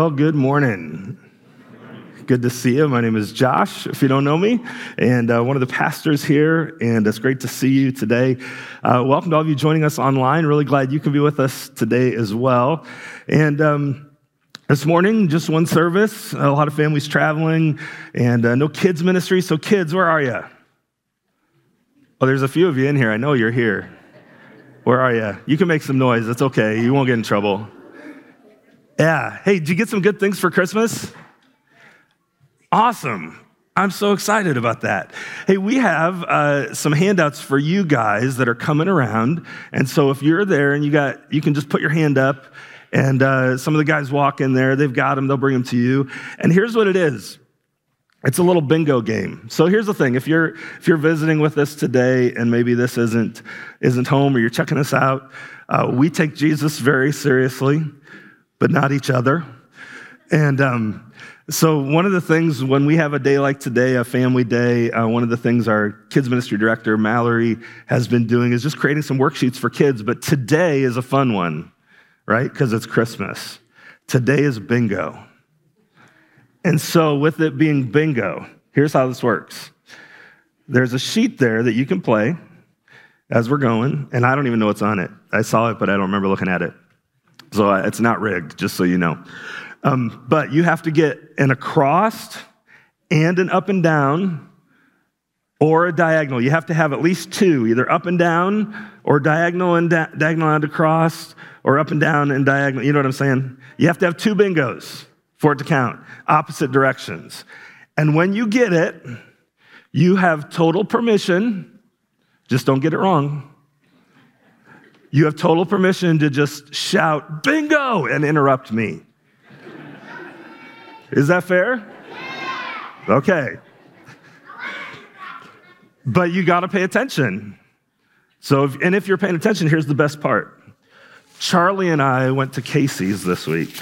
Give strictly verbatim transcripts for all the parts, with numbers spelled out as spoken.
Well, good morning. Good to see you. My name is Josh, if you don't know me, and uh, one of the pastors here, and it's great to see you today. Uh, welcome to all of you joining us online. Really glad you can be with us today as well. And um, this morning, just one service, a lot of families traveling, and uh, no kids ministry. So kids, where are you? Oh, there's a few of you in here. I know you're here. Where are you? You can make some noise. It's okay. You won't get in trouble. Yeah. Hey, did you get some good things for Christmas? Awesome. I'm so excited about that. Hey, we have uh, some handouts for you guys that are coming around. And so if you're there and you got, you can just put your hand up, and uh, some of the guys walk in there. They've got them. They'll bring them to you. And here's what it is. It's a little bingo game. So here's the thing. If you're if you're visiting with us today and maybe this isn't isn't home or you're checking us out, uh, we take Jesus very seriously, but not each other. And um, so one of the things when we have a day like today, a family day, uh, one of the things our kids ministry director, Mallory, has been doing is just creating some worksheets for kids. But today is a fun one, right? Because it's Christmas. Today is bingo. And so with it being bingo, here's how this works. There's a sheet there that you can play as we're going, and I don't even know what's on it. I saw it, but I don't remember looking at it. So it's not rigged, just so you know. Um, but you have to get an across and an up and down or a diagonal. You have to have at least two, either up and down or diagonal and da- diagonal and across, or up and down and diagonal. You know what I'm saying? You have to have two bingos for it to count, opposite directions. And when you get it, you have total permission, just don't get it wrong. You have total permission to just shout, bingo, and interrupt me. Is that fair? Okay. But you got to pay attention. So, if, and if you're paying attention, here's the best part. Charlie and I went to Casey's this week,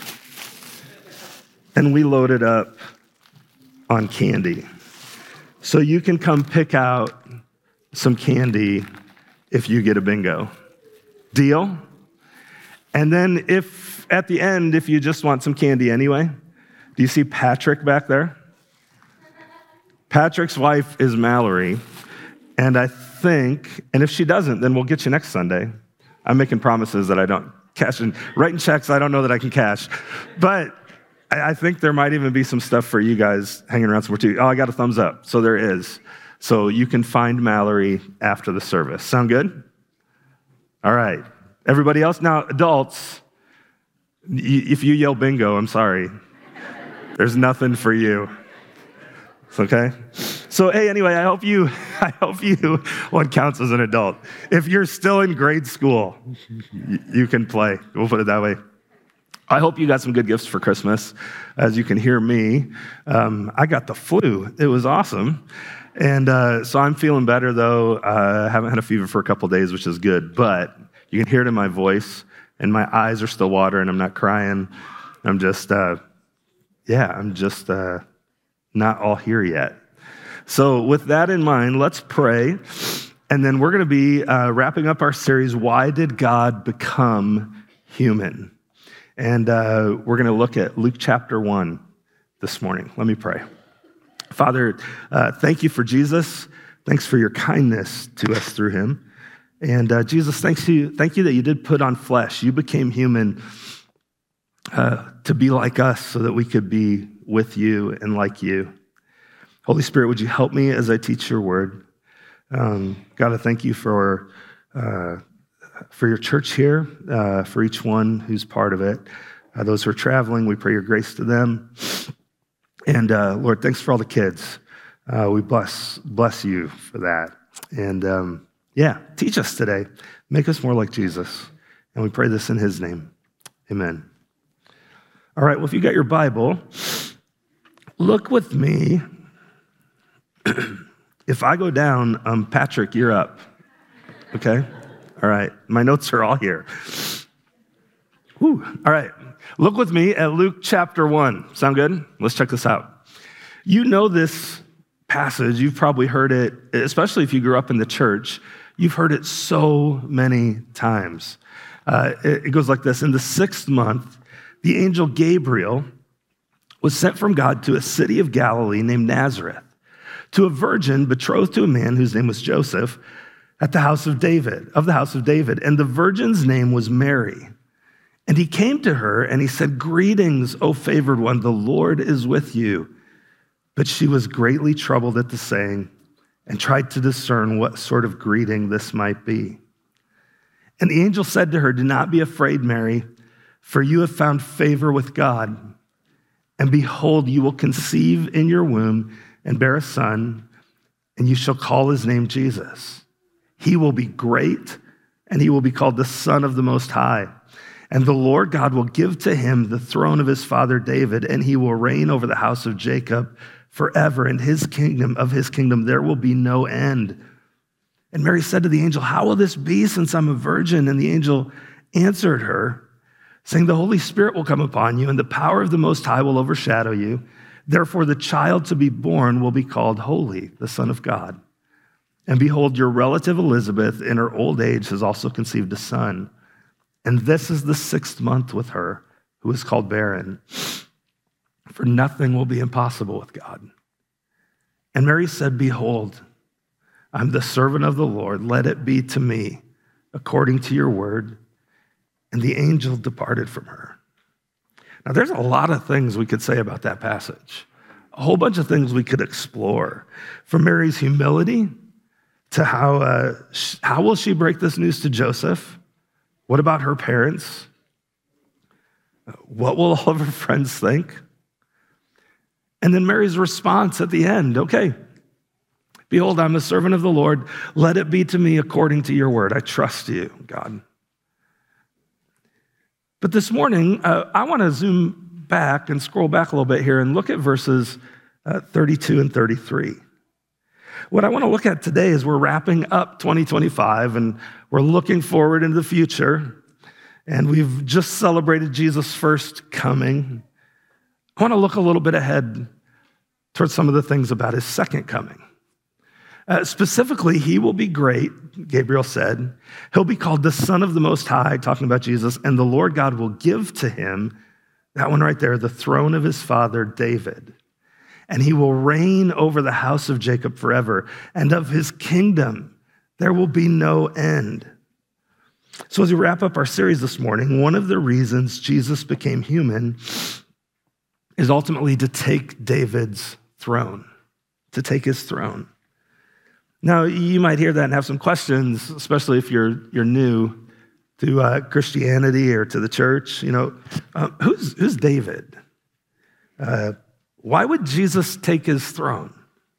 and we loaded up on candy. So you can come pick out some candy if you get a bingo. Deal? And then if, at the end, if you just want some candy anyway, do you see Patrick back there? Patrick's wife is Mallory, and I think, and if she doesn't, then we'll get you next Sunday. I'm making promises that I don't cash in, writing checks I don't know that I can cash. But I think there might even be some stuff for you guys hanging around somewhere too. Oh, I got a thumbs up. So there is. So you can find Mallory after the service. Sound good? All right. Everybody else? Now, adults, if you yell bingo, I'm sorry. There's nothing for you. It's okay? So, hey, anyway, I hope you, I hope you, what counts as an adult. If you're still in grade school, you can play. We'll put it that way. I hope you got some good gifts for Christmas. As you can hear me, um, I got the flu. It was awesome. And uh, so I'm feeling better, though. I uh, haven't had a fever for a couple days, which is good. But you can hear it in my voice, and my eyes are still watering. I'm not crying. I'm just, uh, yeah, I'm just uh, not all here yet. So with that in mind, let's pray. And then we're going to be uh, wrapping up our series, Why Did God Become Human? And uh, we're going to look at Luke chapter one this morning. Let me pray. Father, uh, thank you for Jesus. Thanks for your kindness to us through him. And uh, Jesus, thanks you, thank you that you did put on flesh. You became human uh, to be like us so that we could be with you and like you. Holy Spirit, would you help me as I teach your word? Um, God, I thank you for uh, for your church here, uh, for each one who's part of it. Uh, those who are traveling, we pray your grace to them. And uh, Lord, thanks for all the kids. Uh, we bless bless you for that. And um, yeah, teach us today. Make us more like Jesus. And we pray this in his name. Amen. All right, well, if you got your Bible, look with me. If I go down, um, Patrick, you're up. Okay? All right, my notes are all here. Whew. All right, look with me at Luke chapter one. Sound good? Let's check this out. You know this passage. You've probably heard it, especially if you grew up in the church. You've heard it so many times. Uh, it, it goes like this. In the sixth month, the angel Gabriel was sent from God to a city of Galilee named Nazareth, to a virgin betrothed to a man whose name was Joseph, at the house of David, of the house of David. And the virgin's name was Mary. And he came to her and he said, "Greetings, O favored one, the Lord is with you." But she was greatly troubled at the saying and tried to discern what sort of greeting this might be. And the angel said to her, "Do not be afraid, Mary, for you have found favor with God. And behold, you will conceive in your womb and bear a son, and you shall call his name Jesus. He will be great, and he will be called the Son of the Most High. And the Lord God will give to him the throne of his father David, and he will reign over the house of Jacob forever. And his kingdom, of his kingdom, there will be no end." And Mary said to the angel, "How will this be since I'm a virgin?" And the angel answered her, saying, "The Holy Spirit will come upon you, and the power of the Most High will overshadow you. Therefore, the child to be born will be called Holy, the Son of God. And behold, your relative Elizabeth, in her old age, has also conceived a son. And this is the sixth month with her, who is called barren. For nothing will be impossible with God." And Mary said, "Behold, I'm the servant of the Lord. Let it be to me according to your word." And the angel departed from her. Now, there's a lot of things we could say about that passage. A whole bunch of things we could explore. From Mary's humility to how, uh, how will she break this news to Joseph? What about her parents? What will all of her friends think? And then Mary's response at the end, "Okay, behold, I'm a servant of the Lord. Let it be to me according to your word. I trust you, God." But this morning, uh, I want to zoom back and scroll back a little bit here and look at verses uh, thirty-two and thirty-three. What I want to look at today is we're wrapping up twenty twenty-five and we're looking forward into the future. And we've just celebrated Jesus' first coming. I want to look a little bit ahead towards some of the things about his second coming. Uh, specifically, he will be great, Gabriel said. He'll be called the Son of the Most High, talking about Jesus, and the Lord God will give to him, that one right there, the throne of his father David. And he will reign over the house of Jacob forever, and of his kingdom there will be no end. So as we wrap up our series this morning, one of the reasons Jesus became human is ultimately to take David's throne, to take his throne. Now, you might hear that and have some questions, especially if you're you're new to uh, Christianity or to the church. You know, um, who's who's David? Uh, why would Jesus take his throne?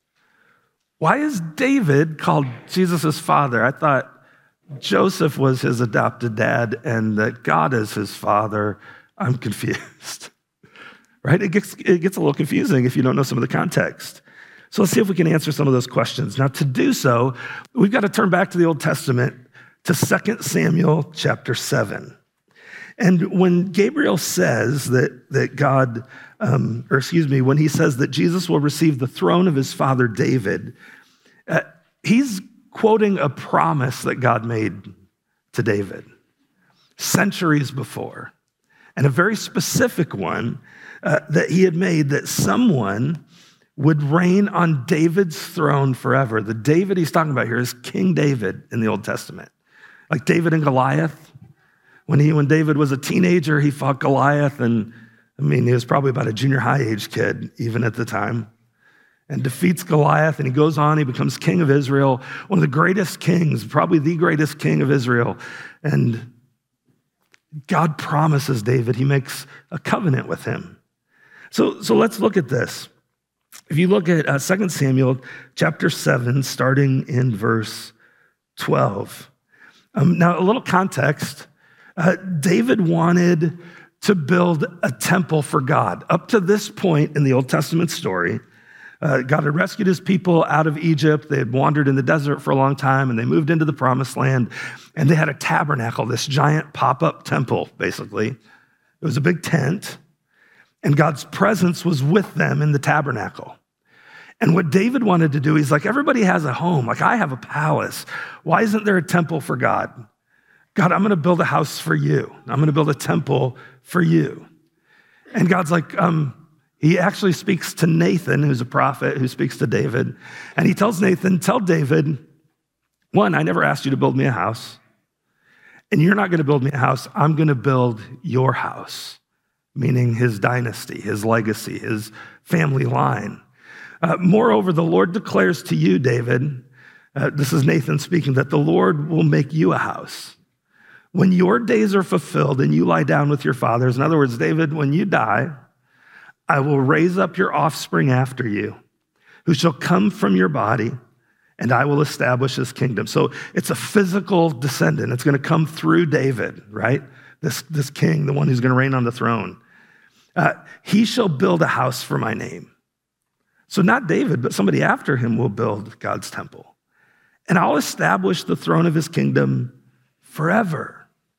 Why is David called Jesus' father? I thought Joseph was his adopted dad and that God is his father. I'm confused, right? It gets it gets a little confusing if you don't know some of the context. So let's see if we can answer some of those questions. Now, to do so, we've got to turn back to the Old Testament to Second Samuel chapter seven. And when Gabriel says that, that God, um, or excuse me, when he says that Jesus will receive the throne of his father David, uh, he's quoting a promise that God made to David centuries before, and a very specific one uh, that he had made, that someone would reign on David's throne forever. The David he's talking about here is King David in the Old Testament. Like David and Goliath. When he, when David was a teenager, he fought Goliath, and I mean, he was probably about a junior high age kid, even at the time, and defeats Goliath, and he goes on, he becomes king of Israel, one of the greatest kings, probably the greatest king of Israel. And God promises David, he makes a covenant with him. So, so let's look at this. If you look at uh, Second Samuel chapter seven, starting in verse twelve. Um, now, a little context. Uh, David wanted to build a temple for God. Up to this point in the Old Testament story, uh, God had rescued his people out of Egypt. They had wandered in the desert for a long time, and they moved into the promised land, and they had a tabernacle, this giant pop-up temple, basically. It was a big tent, and God's presence was with them in the tabernacle. And what David wanted to do, he's like, everybody has a home. Like, I have a palace. Why isn't there a temple for God? God, I'm going to build a house for you. I'm going to build a temple for you. And God's like, um, He actually speaks to Nathan, who's a prophet, who speaks to David. And he tells Nathan, tell David, one, I never asked you to build me a house. And you're not going to build me a house. I'm going to build your house, meaning his dynasty, his legacy, his family line. Uh, moreover, the Lord declares to you, David, uh, this is Nathan speaking, that the Lord will make you a house. When your days are fulfilled and you lie down with your fathers, in other words, David, when you die, I will raise up your offspring after you, who shall come from your body, and I will establish his kingdom. So it's a physical descendant. It's going to come through David, right? This, this king, the one who's going to reign on the throne. Uh, he shall build a house for my name. So not David, but somebody after him will build God's temple. And I'll establish the throne of his kingdom forever.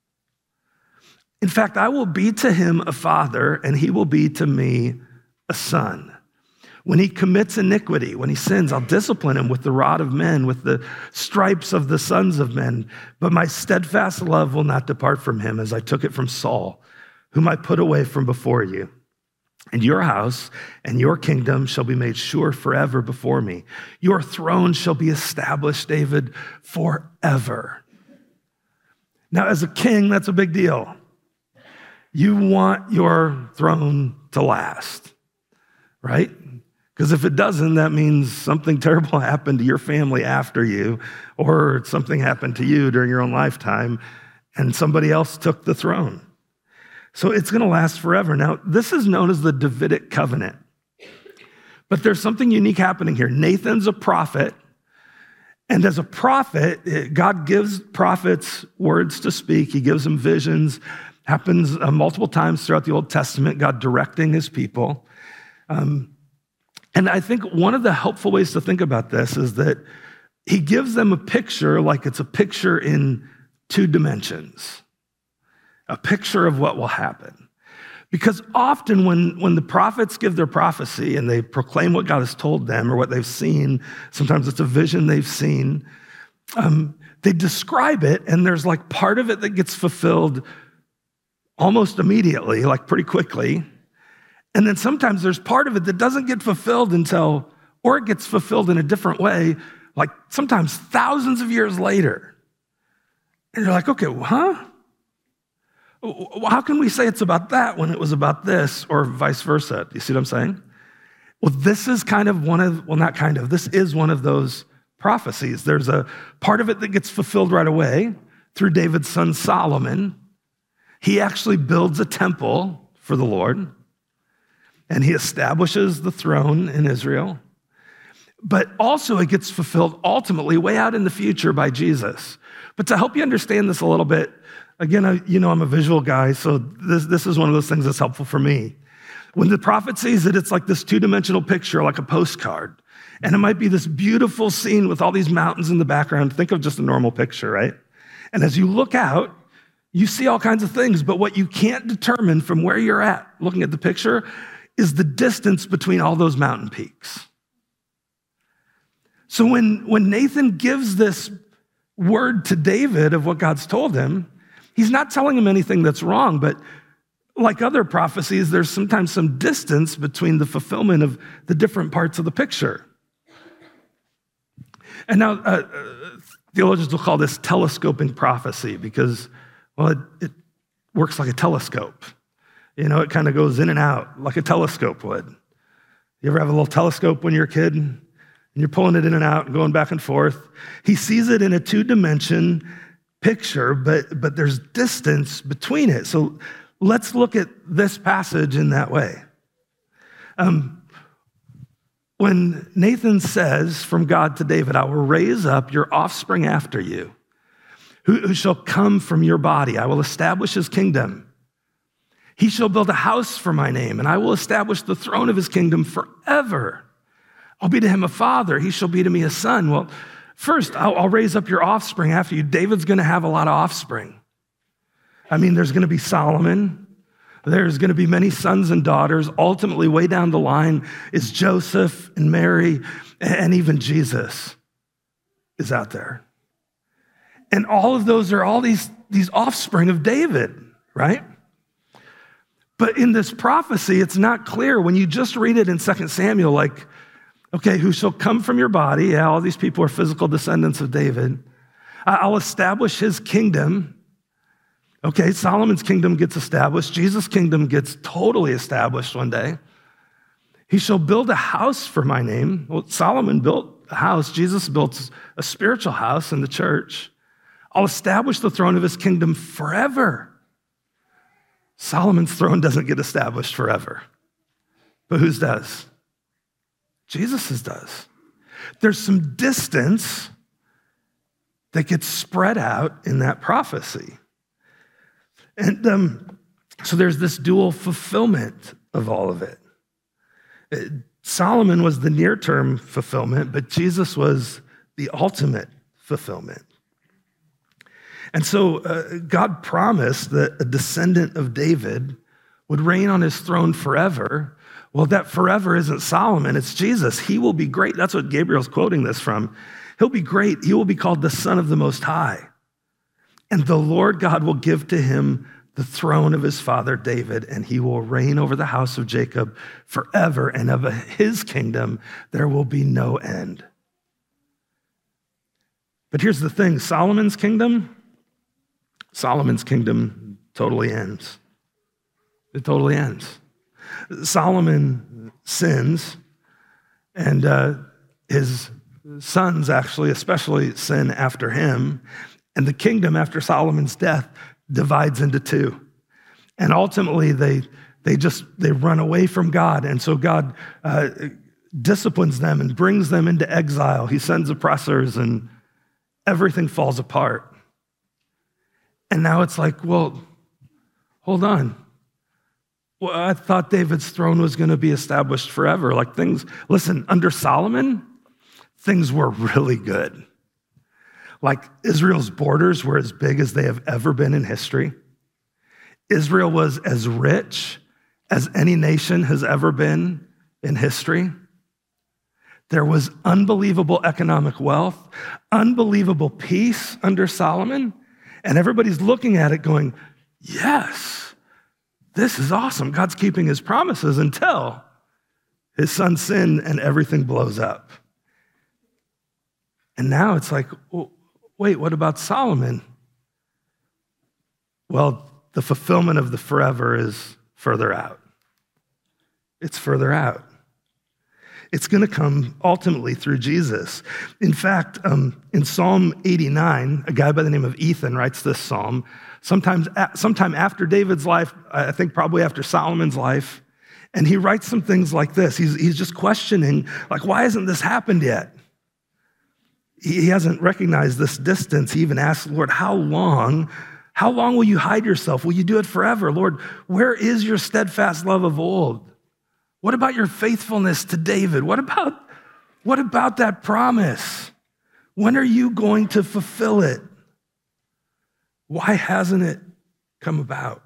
In fact, I will be to him a father, and he will be to me a son. When he commits iniquity, when he sins, I'll discipline him with the rod of men, with the stripes of the sons of men. But my steadfast love will not depart from him, as I took it from Saul, whom I put away from before you. And your house and your kingdom shall be made sure forever before me. Your throne shall be established, David, forever. Now, as a king, that's a big deal. You want your throne to last, right? Because if it doesn't, that means something terrible happened to your family after you, or something happened to you during your own lifetime, and somebody else took the throne. So it's going to last forever. Now, this is known as the Davidic covenant. But there's something unique happening here. Nathan's a prophet, and as a prophet, God gives prophets words to speak. He gives them visions. Happens uh, multiple times throughout the Old Testament, God directing his people. Um, and I think one of the helpful ways to think about this is that he gives them a picture like it's a picture in two dimensions, a picture of what will happen. Because often when, when the prophets give their prophecy and they proclaim what God has told them or what they've seen, sometimes it's a vision they've seen, um, they describe it, and there's like part of it that gets fulfilled almost immediately, like pretty quickly. And then sometimes there's part of it that doesn't get fulfilled until, or it gets fulfilled in a different way, like sometimes thousands of years later. And you're like, okay, well, huh? How can we say it's about that when it was about this, or vice versa? You see what I'm saying? Well, this is kind of one of, well, not kind of, this is one of those prophecies. There's a part of it that gets fulfilled right away through David's son Solomon. He actually builds a temple for the Lord, and he establishes the throne in Israel. But also it gets fulfilled ultimately way out in the future by Jesus. But to help you understand this a little bit, again, I, you know I'm a visual guy, so this, this is one of those things that's helpful for me. When the prophet sees it, it's like this two-dimensional picture, like a postcard. And it might be this beautiful scene with all these mountains in the background. Think of just a normal picture, right? And as you look out, you see all kinds of things, but what you can't determine from where you're at, looking at the picture, is the distance between all those mountain peaks. So when, when Nathan gives this word to David of what God's told him, he's not telling him anything that's wrong, but like other prophecies, there's sometimes some distance between the fulfillment of the different parts of the picture. And now, uh, theologians will call this telescoping prophecy because, well, it, it works like a telescope. You know, it kind of goes in and out like a telescope would. You ever have a little telescope when you're a kid and you're pulling it in and out and going back and forth? He sees it in a two-dimension picture, but, but there's distance between it. So let's look at this passage in that way. Um, when Nathan says from God to David, I will raise up your offspring after you, who, who shall come from your body. I will establish his kingdom. He shall build a house for my name, and I will establish the throne of his kingdom forever. I'll be to him a father. He shall be to me a son. Well, first, I'll, I'll raise up your offspring after you. David's going to have a lot of offspring. I mean, there's going to be Solomon. There's going to be many sons and daughters. Ultimately, way down the line is Joseph and Mary, and even Jesus is out there. And all of those are all these, these offspring of David, right? But in this prophecy, it's not clear. When you just read it in Second Samuel, like, okay, who shall come from your body? Yeah, all these people are physical descendants of David. I'll establish his kingdom. Okay, Solomon's kingdom gets established. Jesus' kingdom gets totally established one day. He shall build a house for my name. Well, Solomon built a house. Jesus built a spiritual house in the church. I'll establish the throne of his kingdom forever. Solomon's throne doesn't get established forever. But whose does? Jesus's does. There's some distance that gets spread out in that prophecy. And um, so there's this dual fulfillment of all of it. it. Solomon was the near-term fulfillment, but Jesus was the ultimate fulfillment. And so uh, God promised that a descendant of David would reign on his throne forever. Well, that forever isn't Solomon, it's Jesus. He will be great. That's what Gabriel's quoting this from. He'll be great. He will be called the Son of the Most High. And the Lord God will give to him the throne of his father David, and he will reign over the house of Jacob forever, and of his kingdom there will be no end. But here's the thing, Solomon's kingdom, Solomon's kingdom totally ends. It totally ends. Solomon sins, and uh, his sons actually especially sin after him, and the kingdom after Solomon's death divides into two. And ultimately they they just they run away from God, and so God uh, disciplines them and brings them into exile. He sends oppressors, and everything falls apart. And now it's like, well, hold on. Well, I thought David's throne was going to be established forever. Like things, listen, under Solomon, things were really good. Like Israel's borders were as big as they have ever been in history. Israel was as rich as any nation has ever been in history. There was unbelievable economic wealth, unbelievable peace under Solomon, and everybody's looking at it going, yes, this is awesome. God's keeping his promises until his son sinned and everything blows up. And now it's like, well, wait, what about Solomon? Well, the fulfillment of the forever is further out. It's further out. It's going to come ultimately through Jesus. In fact, um, in Psalm eighty-nine, a guy by the name of Ethan writes this psalm. Sometimes, sometime after David's life, I think probably after Solomon's life, and he writes some things like this. He's, he's just questioning, like, why hasn't this happened yet? He hasn't recognized this distance. He even asks, Lord, how long? How long will you hide yourself? Will you do it forever? Lord, where is your steadfast love of old? What about your faithfulness to David? What about, what about that promise? When are you going to fulfill it? Why hasn't it come about?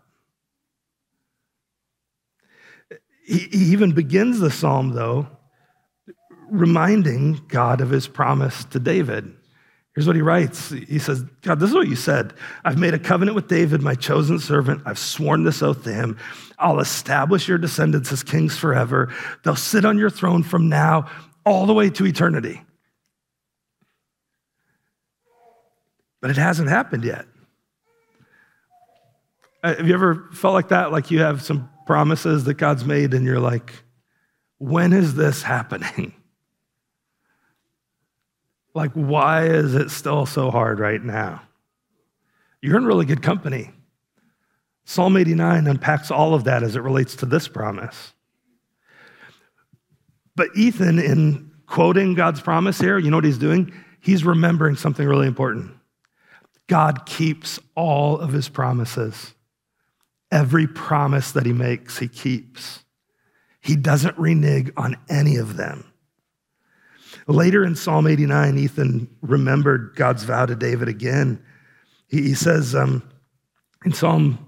He, he even begins the psalm, though, reminding God of his promise to David. Here's what he writes. He says, God, this is what you said. I've made a covenant with David, my chosen servant. I've sworn this oath to him. I'll establish your descendants as kings forever. They'll sit on your throne from now all the way to eternity. But it hasn't happened yet. Have you ever felt like that? Like you have some promises that God's made and you're like, when is this happening? Like, why is it still so hard right now? You're in really good company. Psalm eighty-nine unpacks all of that as it relates to this promise. But Ethan, in quoting God's promise here, you know what he's doing? He's remembering something really important. God keeps all of his promises. Every promise that he makes, he keeps. He doesn't renege on any of them. Later in Psalm eighty-nine, Ethan remembered God's vow to David again. He, he says um, in Psalm,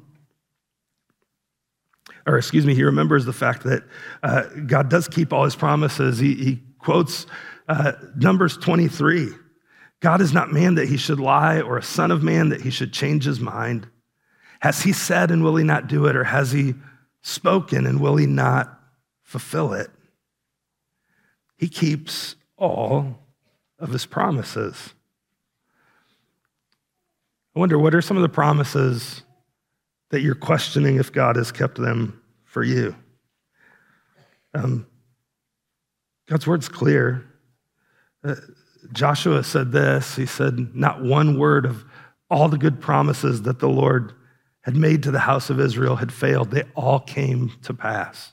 or excuse me, he remembers the fact that uh, God does keep all his promises. He, he quotes uh, Numbers twenty-three. God is not man that he should lie, or a son of man that he should change his mind. Has he said and will he not do it, or has he spoken, and will he not fulfill it? He keeps all of his promises. I wonder, what are some of the promises that you're questioning if God has kept them for you? Um, God's word's clear. Uh, Joshua said this. He said, not one word of all the good promises that the Lord had made to the house of Israel had failed. They all came to pass.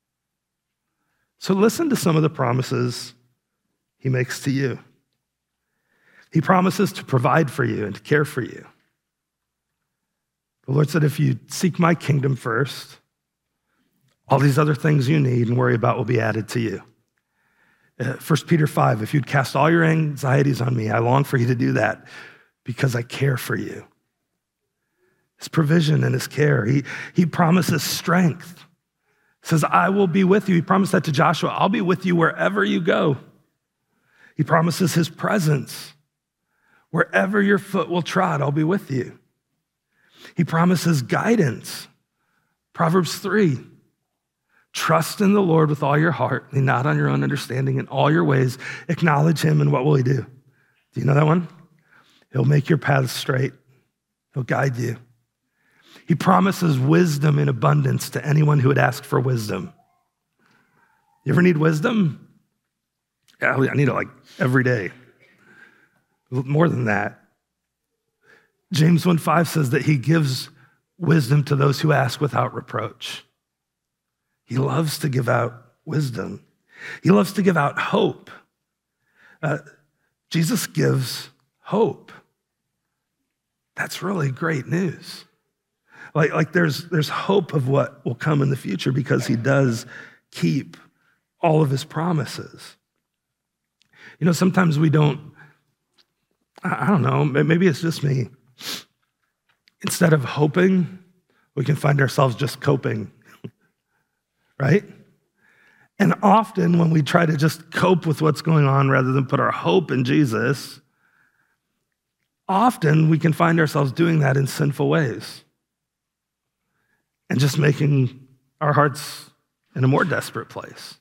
So listen to some of the promises he makes to you. He promises to provide for you and to care for you. The Lord said, if you seek my kingdom first, all these other things you need and worry about will be added to you. Uh, First Peter five, if you'd cast all your anxieties on me, I long for you to do that because I care for you. His provision and his care. He, he promises strength. He says, I will be with you. He promised that to Joshua. I'll be with you wherever you go. He promises his presence. Wherever your foot will trod, I'll be with you. He promises guidance. Proverbs three, trust in the Lord with all your heart, and not on your own understanding. In all your ways, acknowledge him, and what will he do? Do you know that one? He'll make your paths straight. He'll guide you. He promises wisdom in abundance to anyone who would ask for wisdom. You ever need wisdom? Yeah, I need it like every day. More than that, James one five says that he gives wisdom to those who ask without reproach. He loves to give out wisdom. He loves to give out hope. Uh, Jesus gives hope. That's really great news. Like, like there's, there's hope of what will come in the future because he does keep all of his promises. You know, sometimes we don't, I don't know, maybe it's just me. Instead of hoping, we can find ourselves just coping, right? And often when we try to just cope with what's going on rather than put our hope in Jesus, often we can find ourselves doing that in sinful ways and just making our hearts in a more desperate place.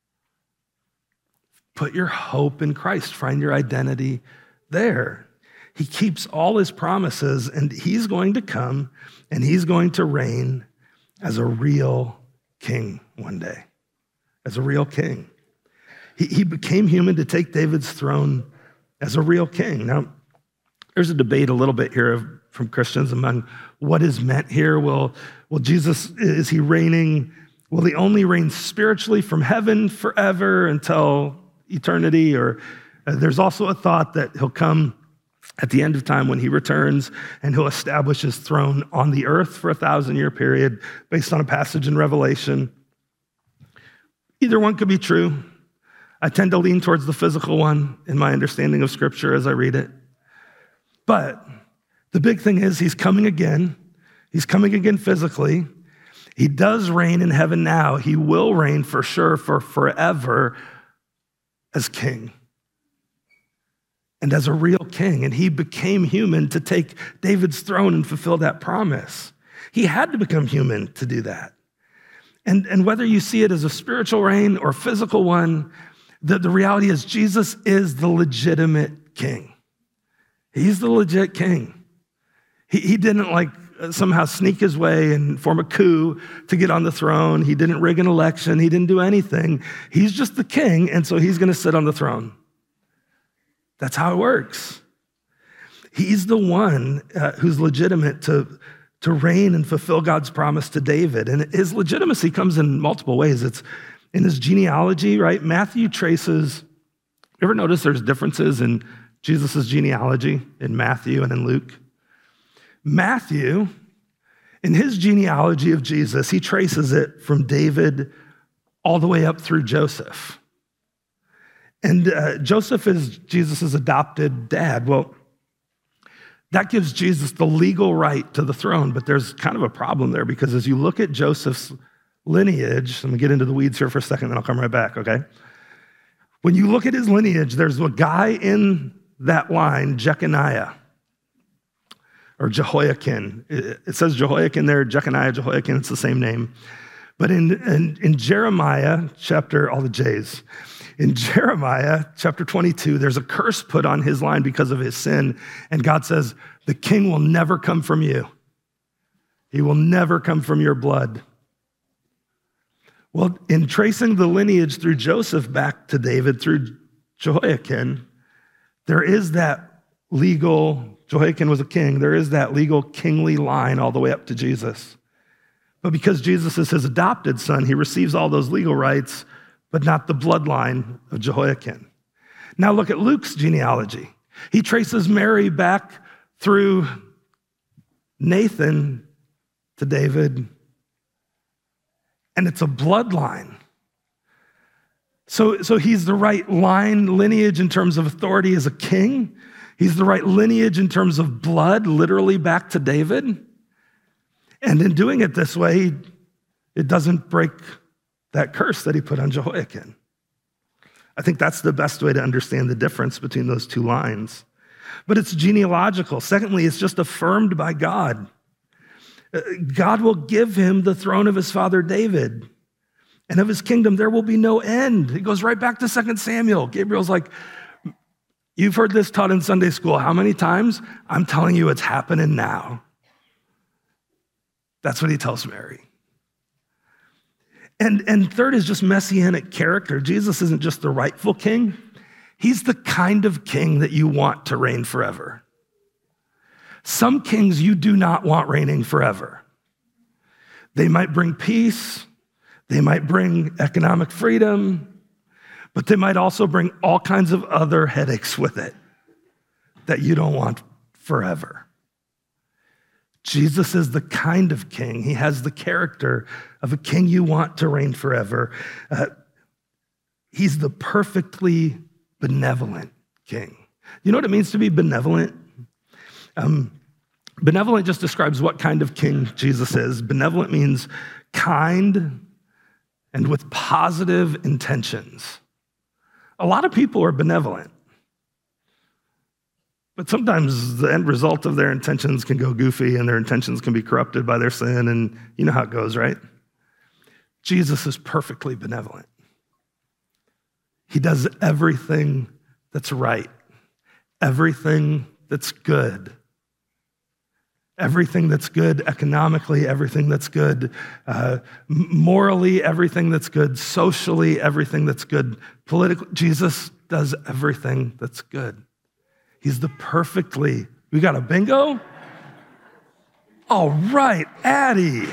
Put your hope in Christ. Find your identity there. He keeps all his promises, and he's going to come and he's going to reign as a real king one day, as a real king. He, he became human to take David's throne as a real king. Now, there's a debate a little bit here from Christians among what is meant here. Will, will Jesus, is he reigning, will he only reign spiritually from heaven forever until eternity? Or uh, there's also a thought that he'll come at the end of time when he returns and he'll establish his throne on the earth for a thousand year period based on a passage in Revelation. Either one could be true. I tend to lean towards the physical one in my understanding of scripture as I read it. But the big thing is he's coming again. He's coming again physically. He does reign in heaven now. He will reign for sure for forever as king and as a real king. And he became human to take David's throne and fulfill that promise. He had to become human to do that. And, and whether you see it as a spiritual reign or physical one, the, the reality is Jesus is the legitimate king. He's the legit king. He, he didn't like somehow sneak his way and form a coup to get on the throne. He didn't rig an election. He didn't do anything. He's just the king, and so he's going to sit on the throne. That's how it works. He's the one uh, who's legitimate to, to reign and fulfill God's promise to David. And his legitimacy comes in multiple ways. It's in his genealogy, right? Matthew traces, you ever notice there's differences in Jesus' genealogy in Matthew and in Luke? Matthew, in his genealogy of Jesus, he traces it from David all the way up through Joseph. And uh, Joseph is Jesus' adopted dad. Well, that gives Jesus the legal right to the throne, but there's kind of a problem there because as you look at Joseph's lineage, let me get into the weeds here for a second, then I'll come right back, okay? When you look at his lineage, there's a guy in that line, Jeconiah, or Jehoiakim. It says Jehoiakim there, Jeconiah, Jehoiakim, it's the same name. But in, in, in Jeremiah chapter, all the J's, in Jeremiah chapter twenty-two, there's a curse put on his line because of his sin. And God says, the king will never come from you. He will never come from your blood. Well, in tracing the lineage through Joseph back to David, through Jehoiakim, there is that legal, Jehoiakim was a king, there is that legal kingly line all the way up to Jesus. But because Jesus is his adopted son, he receives all those legal rights, but not the bloodline of Jehoiakim. Now look at Luke's genealogy. He traces Mary back through Nathan to David, and it's a bloodline. So, so he's the right line, lineage in terms of authority as a king. He's the right lineage in terms of blood, literally back to David. And in doing it this way, it doesn't break that curse that he put on Jehoiakim. I think that's the best way to understand the difference between those two lines. But it's genealogical. Secondly, it's just affirmed by God. God will give him the throne of his father David, and of his kingdom there will be no end. He goes right back to Second Samuel. Gabriel's like, you've heard this taught in Sunday school how many times? I'm telling you it's happening now. That's what he tells Mary. And, and third is just messianic character. Jesus isn't just the rightful king. He's the kind of king that you want to reign forever. Some kings you do not want reigning forever. They might bring peace, they might bring economic freedom, but they might also bring all kinds of other headaches with it that you don't want forever. Jesus is the kind of king. He has the character of a king you want to reign forever. Uh, he's the perfectly benevolent king. You know what it means to be benevolent? Um, benevolent just describes what kind of king Jesus is. Benevolent means kind and with positive intentions. A lot of people are benevolent, but sometimes the end result of their intentions can go goofy and their intentions can be corrupted by their sin, and you know how it goes, right? Jesus is perfectly benevolent. He does everything that's right, everything that's good. Everything that's good economically, everything that's good uh, morally, everything that's good socially, everything that's good politically. Jesus does everything that's good. He's the perfectly, we got a bingo? All right, Addie.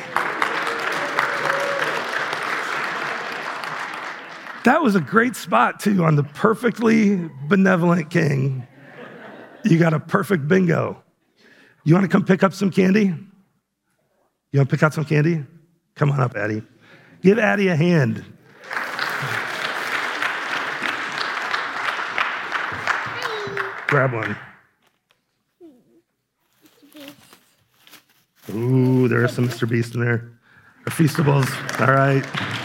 That was a great spot too on the perfectly benevolent king. You got a perfect bingo. You want to come pick up some candy? You want to pick out some candy? Come on up, Addie. Give Addie a hand. Grab one. Ooh, there's some Mister Beast in there. Or Feastables. All right.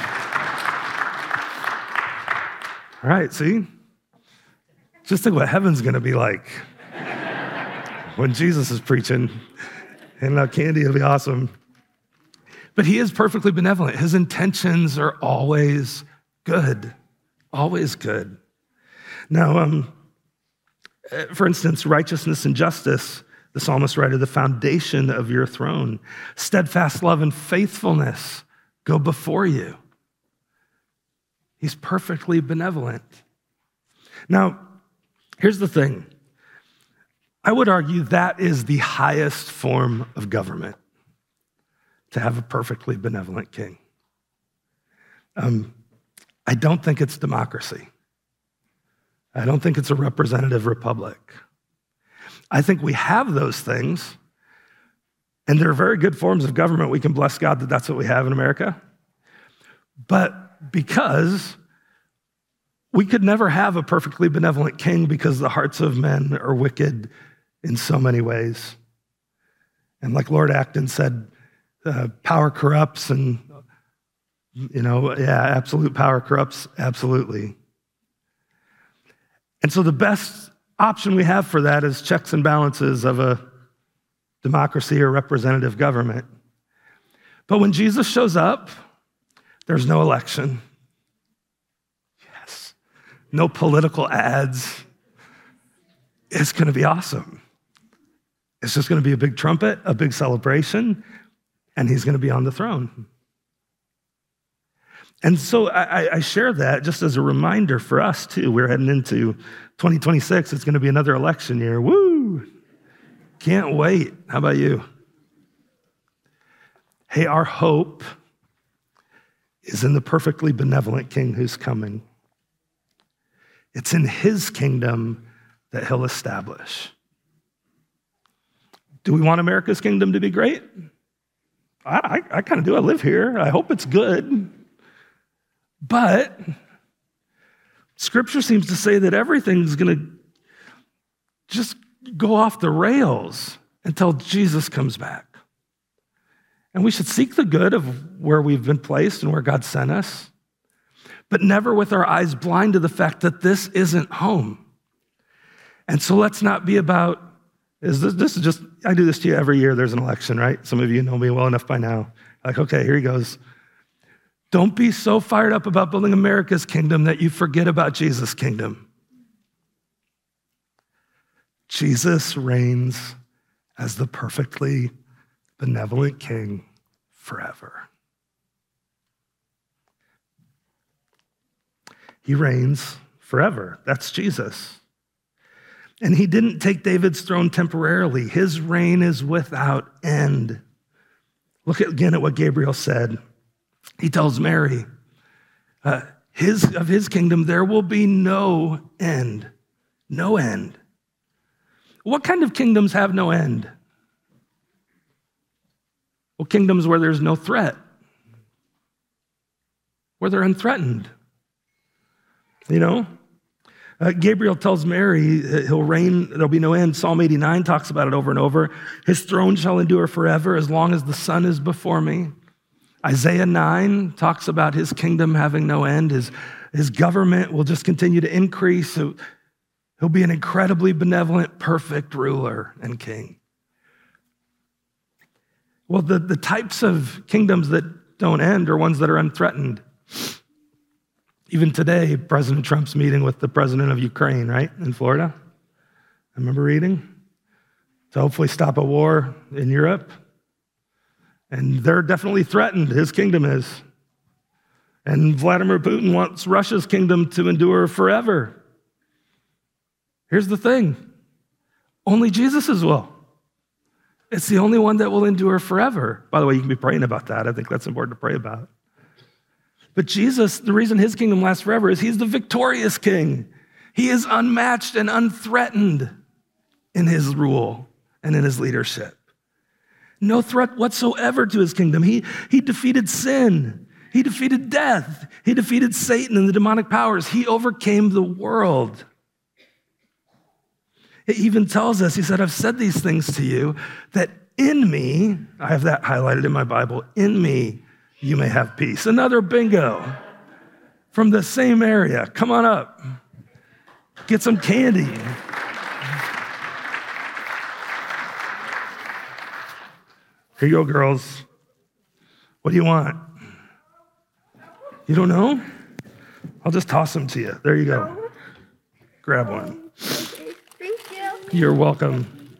All right, see? Just think what heaven's going to be like when Jesus is preaching. And now candy will be awesome. But he is perfectly benevolent. His intentions are always good, always good. Now, um, for instance, righteousness and justice, the psalmist writer, the foundation of your throne. Steadfast love and faithfulness go before you. He's perfectly benevolent. Now, here's the thing. I would argue that is the highest form of government, to have a perfectly benevolent king. Um, I don't think it's democracy. I don't think it's a representative republic. I think we have those things, and they're very good forms of government. We can bless God that that's what we have in America. But because we could never have a perfectly benevolent king because the hearts of men are wicked in so many ways. And like Lord Acton said, uh, power corrupts, and, you know, yeah, absolute power corrupts, absolutely. And so the best option we have for that is checks and balances of a democracy or representative government. But when Jesus shows up, There's no election. Yes. No political ads. It's going to be awesome. It's just going to be a big trumpet, a big celebration, and he's going to be on the throne. And so I, I share that just as a reminder for us, too. We're heading into twenty twenty-six. It's going to be another election year. Woo! Can't wait. How about you? Hey, our hope is in the perfectly benevolent King who's coming. It's in his kingdom that he'll establish. Do we want America's kingdom to be great? I, I, I kind of do. I live here. I hope it's good. But Scripture seems to say that everything's going to just go off the rails until Jesus comes back. And we should seek the good of where we've been placed and where God sent us, but never with our eyes blind to the fact that this isn't home. And so let's not be about, is this, this is just, I do this to you every year. There's an election, right? Some of you know me well enough by now. Like, okay, here he goes. Don't be so fired up about building America's kingdom that you forget about Jesus' kingdom. Jesus reigns as the perfectly benevolent King forever. He reigns forever. That's Jesus. And he didn't take David's throne temporarily. His reign is without end. Look at, again at what Gabriel said. He tells Mary, uh, his, of his kingdom, there will be no end. No end. What kind of kingdoms have no end? Well, kingdoms where there's no threat, where they're unthreatened. You know? Uh, Gabriel tells Mary he'll reign, there'll be no end. Psalm eighty-nine talks about it over and over. His throne shall endure forever as long as the sun is before me. Isaiah nine talks about his kingdom having no end. His, his government will just continue to increase. He'll, he'll be an incredibly benevolent, perfect ruler and king. Well, the, the types of kingdoms that don't end are ones that are unthreatened. Even today, President Trump's meeting with the president of Ukraine, right, in Florida. I remember reading. To hopefully stop a war in Europe. And they're definitely threatened, his kingdom is. And Vladimir Putin wants Russia's kingdom to endure forever. Here's the thing. Only Jesus' will. It's the only one that will endure forever. By the way, you can be praying about that. I think that's important to pray about. But Jesus, the reason his kingdom lasts forever is he's the victorious king. He is unmatched and unthreatened in his rule and in his leadership. No threat whatsoever to his kingdom. He, he defeated sin. He defeated death. He defeated Satan and the demonic powers. He overcame the world. It even tells us, he said, I've said these things to you, that in me, I have that highlighted in my Bible, in me you may have peace. Another bingo from the same area. Come on up. Get some candy. Here you go, girls. What do you want? You don't know? I'll just toss them to you. There you go. Grab one. Thank you. You're welcome.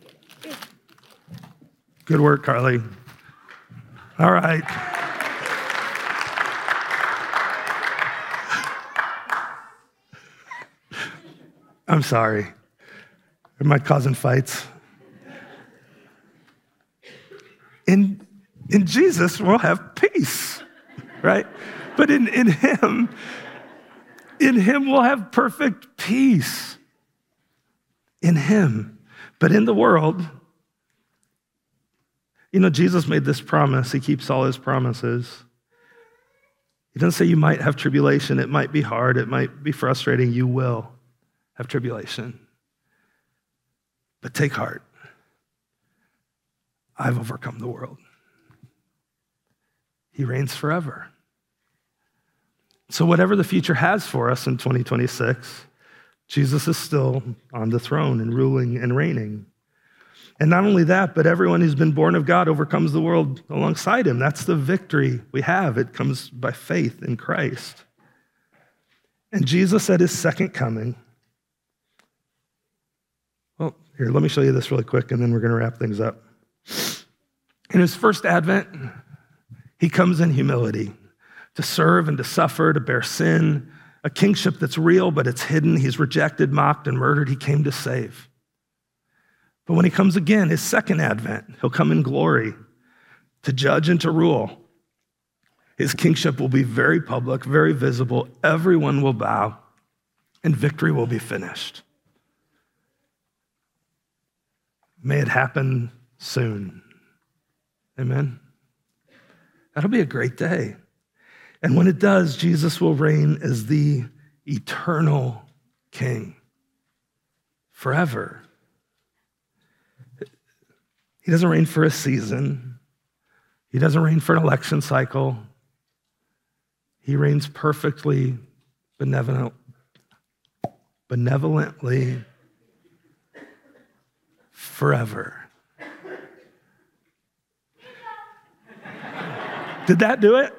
Good work, Carly. All right. I'm sorry. Am I causing fights? In, in Jesus, we'll have peace, right? But in, in him, in him we'll have perfect peace. In him. But in the world, you know, Jesus made this promise. He keeps all his promises. He doesn't say you might have tribulation. It might be hard. It might be frustrating. You will have tribulation. But take heart. I've overcome the world. He reigns forever. So whatever the future has for us in twenty twenty-six, Jesus is still on the throne and ruling and reigning. And not only that, but everyone who's been born of God overcomes the world alongside him. That's the victory we have. It comes by faith in Christ. And Jesus at his second coming, well, here, let me show you this really quick, and then we're going to wrap things up. In his first advent, he comes in humility to serve and to suffer, to bear sin, a kingship that's real, but it's hidden. He's rejected, mocked, and murdered. He came to save. But when he comes again, his second advent, he'll come in glory to judge and to rule. His kingship will be very public, very visible. Everyone will bow, and victory will be finished. May it happen soon. Amen. That'll be a great day. And when it does, Jesus will reign as the eternal King forever. He doesn't reign for a season. He doesn't reign for an election cycle. He reigns perfectly, benevolent, benevolently forever. Did that do it?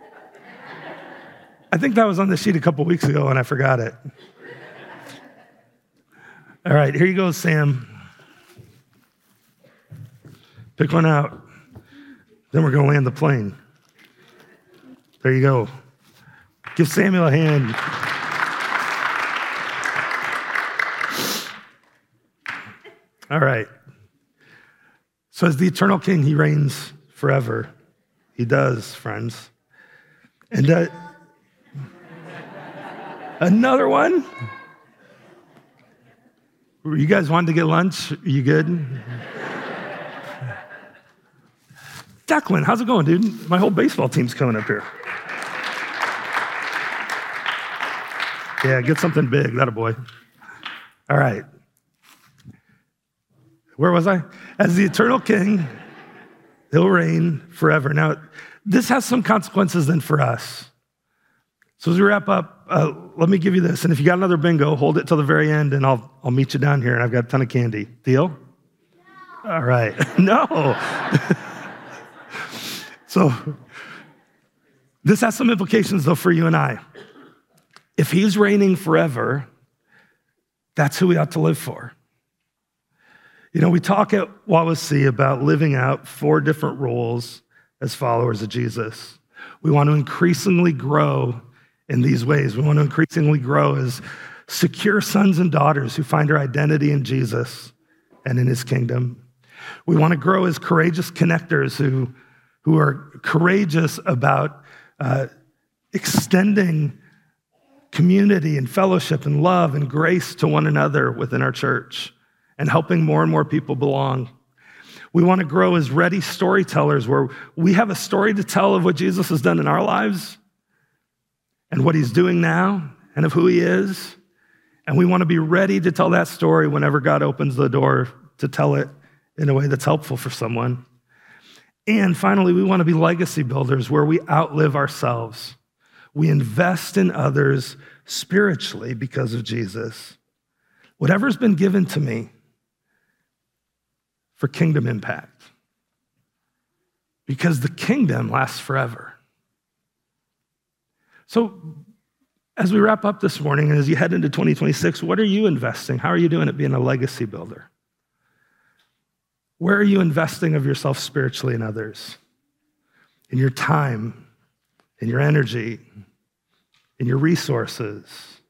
I think that was on the sheet a couple weeks ago and I forgot it. All right, here you go, Sam. Pick one out. Then we're going to land the plane. There you go. Give Samuel a hand. All right. So as the eternal King, he reigns forever. He does, friends. And uh, another one? You guys wanted to get lunch? Are you good? Declan, how's it going, dude? My whole baseball team's coming up here. Yeah, get something big, that boy. All right. Where was I? As the eternal King, he'll reign forever. Now, this has some consequences then for us. So as we wrap up, uh, let me give you this. And if you got another bingo, hold it till the very end, and I'll I'll meet you down here, and I've got a ton of candy. Deal? No. All right. No. So this has some implications, though, for you and I. If he's reigning forever, that's who we ought to live for. You know, we talk at Wawasee about living out four different roles as followers of Jesus. We want to increasingly grow in these ways. We want to increasingly grow as secure sons and daughters who find our identity in Jesus and in his kingdom. We want to grow as courageous connectors who, who are courageous about uh, extending community and fellowship and love and grace to one another within our church and helping more and more people belong. We want to grow as ready storytellers where we have a story to tell of what Jesus has done in our lives and what he's doing now and of who he is. And we want to be ready to tell that story whenever God opens the door to tell it in a way that's helpful for someone. And finally, we want to be legacy builders where we outlive ourselves. We invest in others spiritually because of Jesus. Whatever's been given to me for kingdom impact. Because the kingdom lasts forever. So as we wrap up this morning and as you head into twenty twenty-six, what are you investing? How are you doing at being a legacy builder? Where are you investing of yourself spiritually in others? In your time, in your energy, in your resources?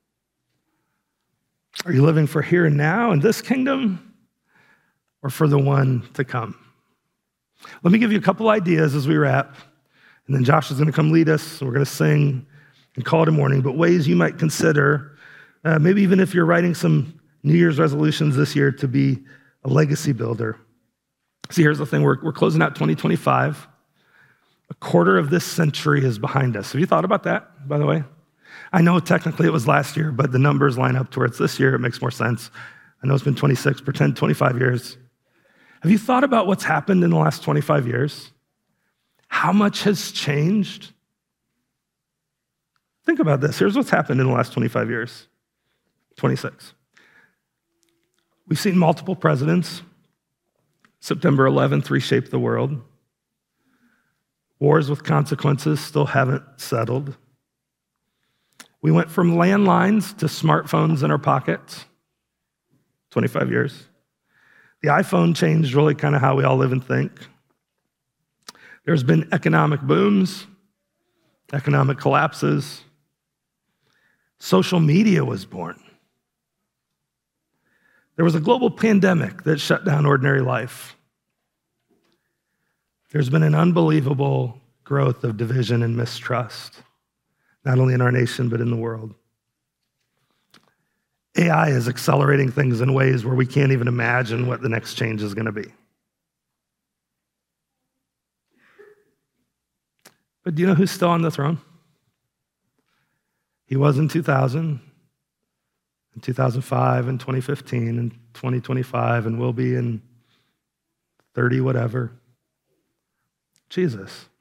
Are you living for here and now in this kingdom or for the one to come? Let me give you a couple ideas as we wrap, and then Josh is going to come lead us, and we're going to sing and call it a morning, but ways you might consider, uh, maybe even if you're writing some New Year's resolutions this year, to be a legacy builder. See, here's the thing. We're, we're closing out twenty twenty-five. A quarter of this century is behind us. Have you thought about that, by the way? I know technically it was last year, but the numbers line up to where it's this year. It makes more sense. I know it's been twenty-six, pretend twenty-five years. Have you thought about what's happened in the last twenty-five years? How much has changed? Think about this. Here's what's happened in the last twenty-five years. twenty-six. We've seen multiple presidents. September eleventh reshaped the world. Wars with consequences still haven't settled. We went from landlines to smartphones in our pockets, twenty-five years. The iPhone changed really kind of how we all live and think. There's been economic booms, economic collapses. Social media was born. There was a global pandemic that shut down ordinary life. There's been an unbelievable growth of division and mistrust, not only in our nation, but in the world. A I is accelerating things in ways where we can't even imagine what the next change is going to be. But do you know who's still on the throne? He was in two thousand, in two thousand five, and twenty fifteen, and twenty twenty-five, and will be in thirty whatever. Jesus.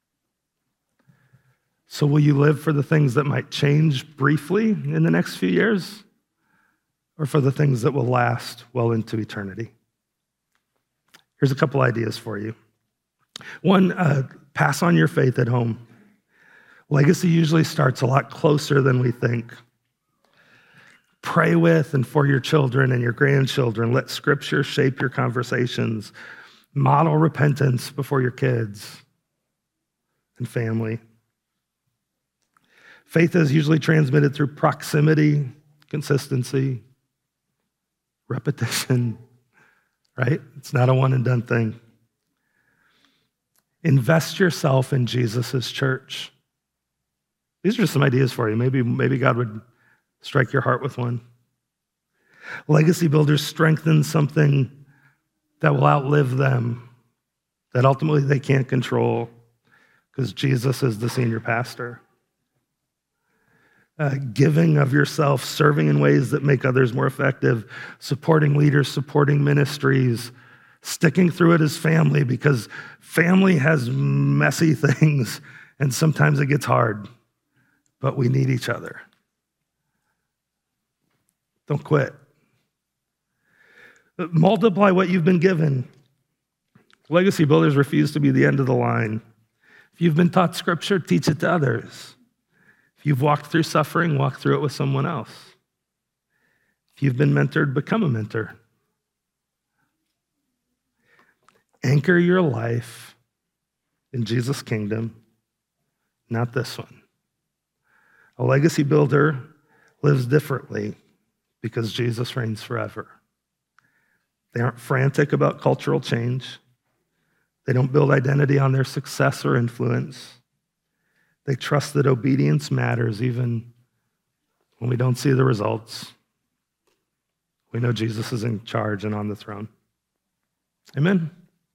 So will you live for the things that might change briefly in the next few years, or for the things that will last well into eternity? Here's a couple ideas for you. One, uh, pass on your faith at home. Legacy usually starts a lot closer than we think. Pray with and for your children and your grandchildren. Let Scripture shape your conversations. Model repentance before your kids and family. Faith is usually transmitted through proximity, consistency, repetition, right? It's not a one and done thing. Invest yourself in Jesus' church. These are just some ideas for you. Maybe, maybe God would strike your heart with one. Legacy builders strengthen something that will outlive them, that ultimately they can't control, because Jesus is the senior pastor. Uh, giving of yourself, serving in ways that make others more effective, supporting leaders, supporting ministries, sticking through it as family, because family has messy things and sometimes it gets hard, but we need each other. Don't quit. Multiply what you've been given. Legacy builders refuse to be the end of the line. If you've been taught Scripture, teach it to others. If you've walked through suffering, walk through it with someone else. If you've been mentored, become a mentor. Anchor your life in Jesus' kingdom, not this one. A legacy builder lives differently because Jesus reigns forever. They aren't frantic about cultural change. They don't build identity on their success or influence. They trust that obedience matters even when we don't see the results. We know Jesus is in charge and on the throne. Amen.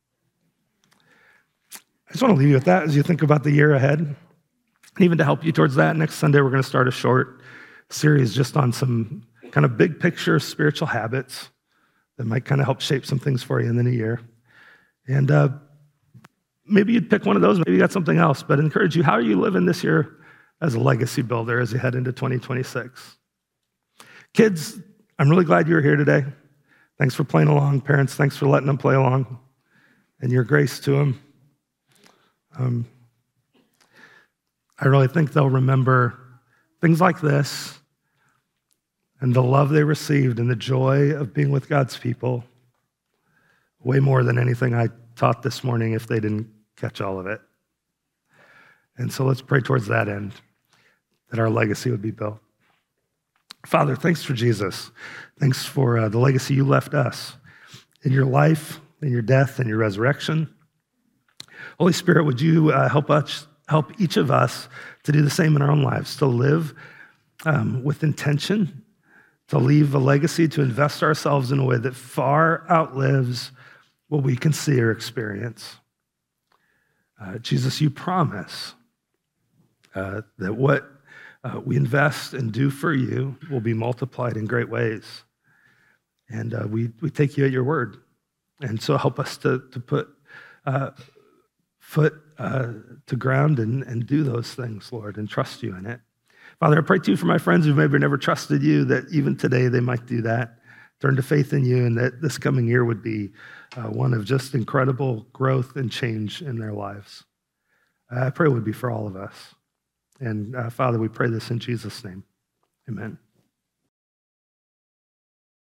I just want to leave you with that as you think about the year ahead. And even to help you towards that, next Sunday we're going to start a short series just on some kind of big picture spiritual habits that might kind of help shape some things for you in the new year. And uh, maybe you'd pick one of those, maybe you got something else, but I encourage you, how are you living this year as a legacy builder as you head into twenty twenty-six? Kids, I'm really glad you were here today. Thanks for playing along. Parents, thanks for letting them play along and your grace to them. Um, I really think they'll remember things like this and the love they received and the joy of being with God's people way more than anything I taught this morning if they didn't catch all of it. And so let's pray towards that end, that our legacy would be built. Father, thanks for Jesus. Thanks for uh, the legacy you left us in your life, in your death, and your resurrection. Holy Spirit, would you uh, help us, help each of us to do the same in our own lives, to live um, with intention, to leave a legacy, to invest ourselves in a way that far outlives what we can see or experience. Uh, Jesus, you promise uh, that what uh, we invest and do for you will be multiplied in great ways. And uh, we, we take you at your word. And so help us to, to put uh, foot uh, to ground and, and do those things, Lord, and trust you in it. Father, I pray to you for my friends who maybe never trusted you, that even today they might do that, turn to faith in you, and that this coming year would be uh, one of just incredible growth and change in their lives. I pray it would be for all of us. And uh, Father, we pray this in Jesus' name. Amen.